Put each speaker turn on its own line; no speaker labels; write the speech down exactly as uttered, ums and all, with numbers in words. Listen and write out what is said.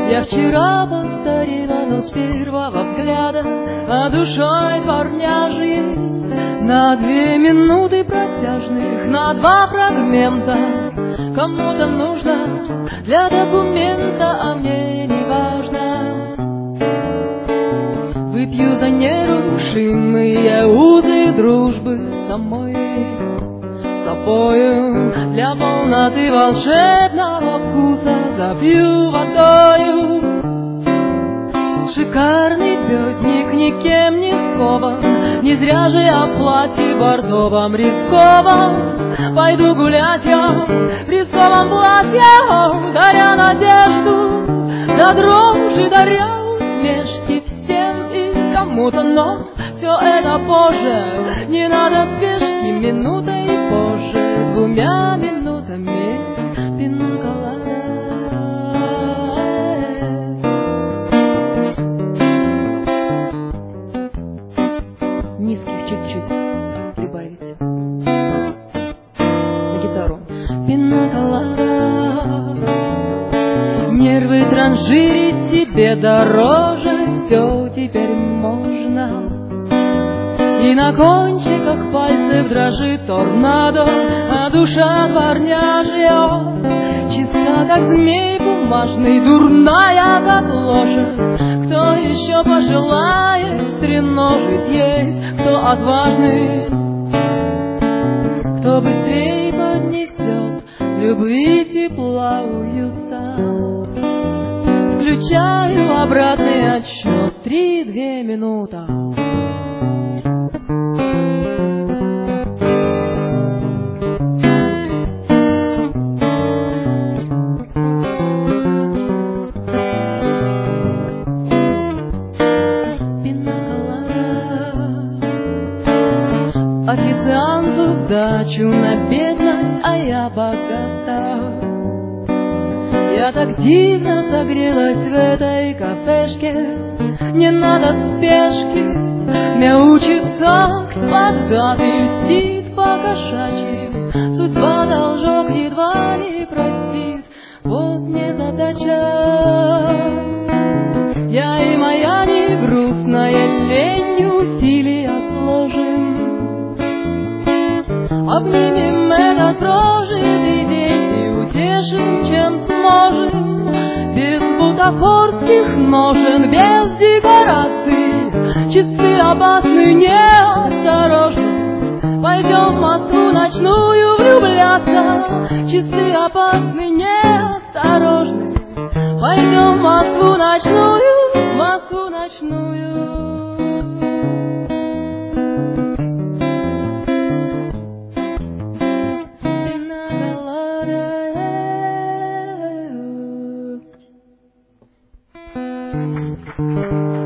Я вчера повторила, но с первого взгляда, а душой дворняжьей, на две минуты протяжных, на два фрагмента. Кому-то нужно для документа, а мне не важно. Выпью за нерушимые узы дружбы самой собою, для полноты волшебного вкуса запью водою. Шикарный пёсник, никем не скован, не зря же я в платье бордовом рисковом. Пойду гулять я в рисковом платье, даря надежду, да дрожи, даря усмешки всем и кому-то, но все это позже. Не надо спешки, минутой позже, двумя минутами пинколада. Низких чуть-чуть прибавить на гитару. Пинколада. Нервы транжирить тебе дороже, все теперь можно. И на кончиках пальцев дрожит торнадо, а душа дворняжья чиста, как змей бумажный, дурная, как лошадь. Кто еще пожелает стреножить есть, кто отважный, кто быстрей поднесет любви, тепла, уюта. Включаю обратный отсчет, три-две минуты. Официанту сдачу на бедность, а я богата. Я так дивно согрелась в этой кафешке, не надо спешки, мяучится к-спагат и льстит по-кошачьи. Судьба должок едва не простит, вот незадача. Я и моя негрустная лень усилия сложим. Обнимем этот прожитый день и утешим, чем сможем. Без бутафорских ножен, без декораций, часы опасны, неосторожны. Пойдем в Москву ночную влюбляться, часы опасны, неосторожны. Пойдем в Москву ночную, в Москву ночную. Thank you.